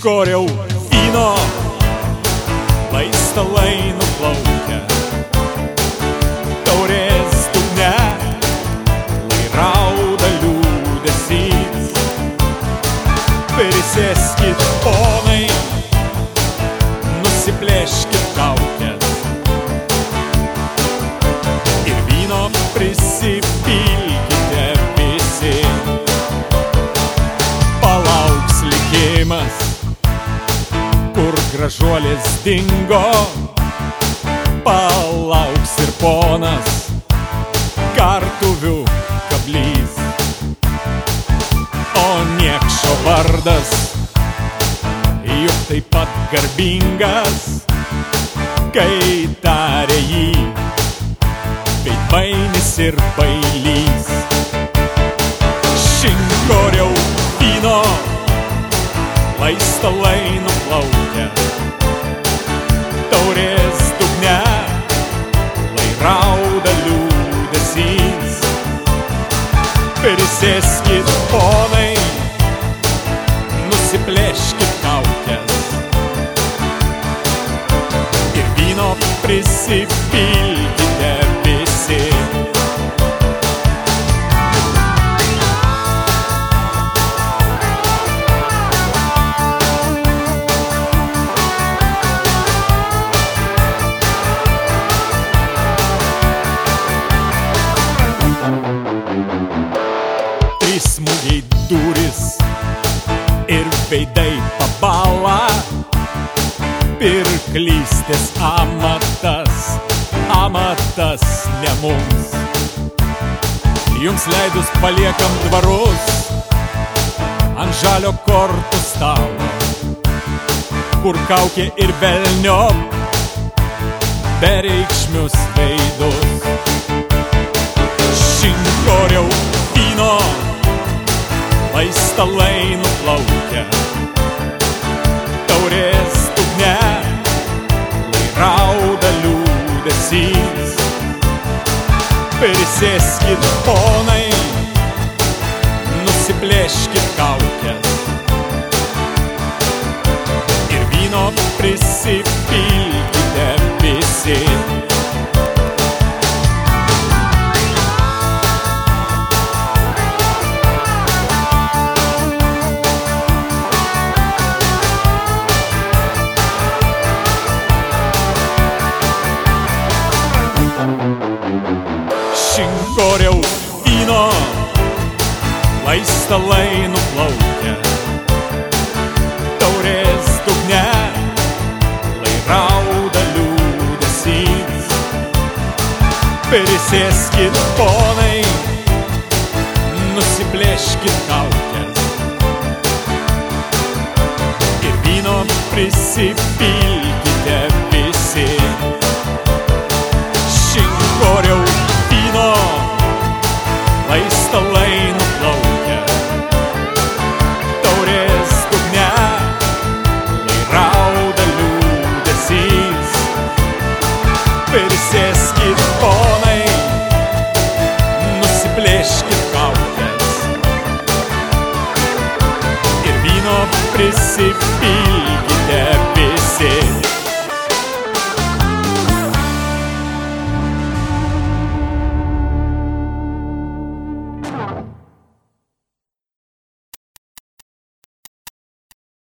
Šinkoriau vyno, lai stalai nuplaukia, taurės dugne, lai rauda liūdesys. Prisėskit, ponai, nusiplėškit kaukes ir vyno prisipilkite visi. Palauks likimas, kur gražuolis dingo, palauks ir ponas kartuvių kablys. O niekšo vardas juk taip pat garbingas, kai tarė jį veidmainis ir bailys. Šinkoriau vyno, lai stalai nuplaukia, taurės dugne, lai rauda liūdesys. Prisėskit, ponai, nusiplėškit kaukes ir vyno prisipilkite visi. Trys smūgiai durys ir veidai pabala, pirklystės amatas, amatas ne mums. Jums leidus paliekam dvarus ant žalio kortų stalo, kur kaukė ir velniop bereikšmius veidus. Šinkoriau vyno, lai stalai nuplaukia, taurės dugne, lai rauda liūdesys. Prisėskit, ponai, nusiplėškit kaukes ir vyno prisipilkite visi. Šinkoriau vyno, lai stalai nuplaukia, taurės dugne, lai rauda liūdesys. Prisėskit, ponai, nusiplėškit kaukes ir vyno prisipilkite visi. Šinkoriau vyno, lai stalai nuplaukia, taurės dugne, lai rauda liūdesys. Prisėskit, ponai, nusiplėškit kaukes ir vyno prisipilkite